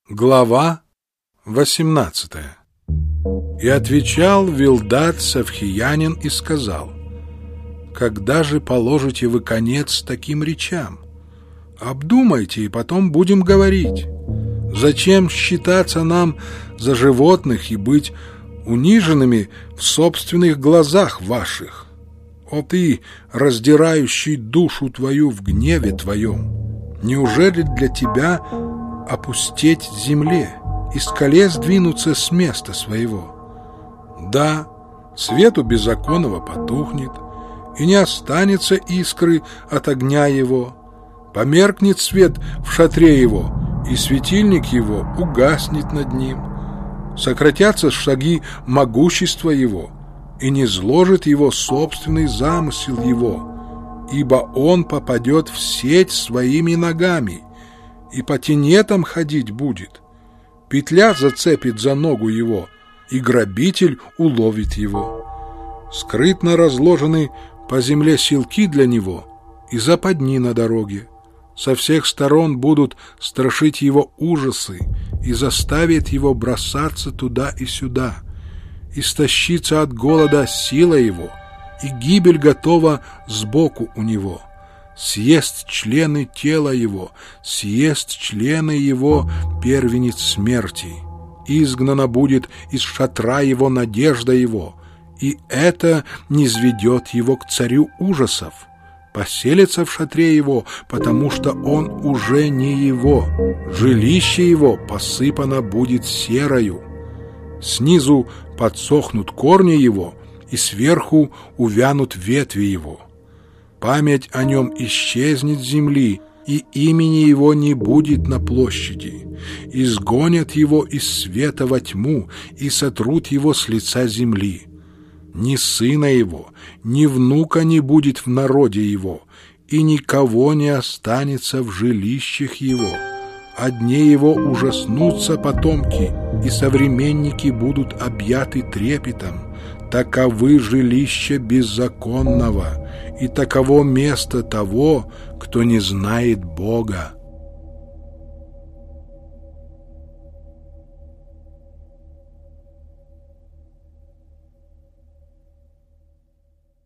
Глава 18. И отвечал Вилдад Савхиянин и сказал: «Когда же положите вы конец таким речам? Обдумайте, и потом будем говорить. Зачем считаться нам за животных и быть униженными в собственных глазах ваших? О ты, раздирающий душу твою в гневе твоем, неужели для тебя опустеть земле и скале сдвинуться с места своего? Да, свету беззаконного потухнет, и не останется искры от огня его. Померкнет свет в шатре его, и светильник его угаснет над ним. Сократятся шаги могущества его, и не зложит его собственный замысел его, ибо он попадет в сеть своими ногами, и по тенетам ходить будет. Петля зацепит за ногу его, и грабитель уловит его. Скрытно разложены по земле силки для него и западни на дороге. Со всех сторон будут страшить его ужасы и заставят его бросаться туда и сюда. Истощится от голода сила его, и гибель готова сбоку у него. Съест члены тела его, съест члены его первенец смерти. Изгнана будет из шатра его надежда его, и это низведет его к царю ужасов. Поселится в шатре его, потому что он уже не его. Жилище его посыпано будет серою. Снизу подсохнут корни его, и сверху увянут ветви его. Память о нем исчезнет с земли, и имени его не будет на площади. Изгонят его из света во тьму и сотрут его с лица земли. Ни сына его, ни внука не будет в народе его, и никого не останется в жилищах его. О дне его ужаснутся потомки, и современники будут объяты трепетом. Таковы жилища беззаконного, и таково место того, кто не знает Бога.